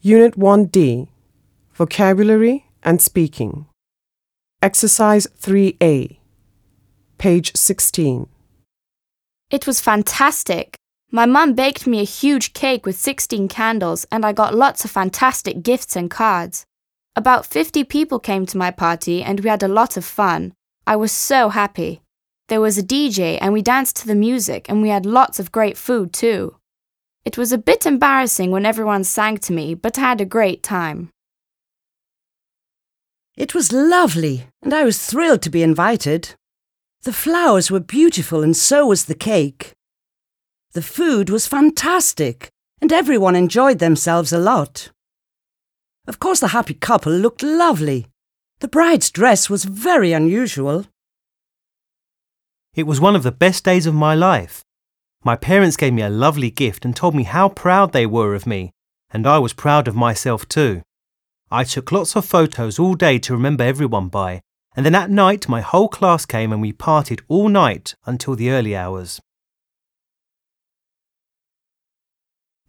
Unit 1D, Vocabulary and Speaking. Exercise 3A, page 16. It was fantastic. My mum baked me a huge cake with 16 candles and I got lots of fantastic gifts and cards. About 50 people came to my party and we had a lot of fun. I was so happy. There was a DJ and we danced to the music and we had lots of great food too. It was a bit embarrassing when everyone sang to me, but I had a great time. It was lovely and I was thrilled to be invited. The flowers were beautiful and so was the cake. The food was fantastic and everyone enjoyed themselves a lot. Of course, the happy couple looked lovely. The bride's dress was very unusual. It was one of the best days of my life. My parents gave me a lovely gift and told me how proud they were of me, and I was proud of myself too. I took lots of photos all day to remember everyone by, and then at night my whole class came and we partied all night until the early hours.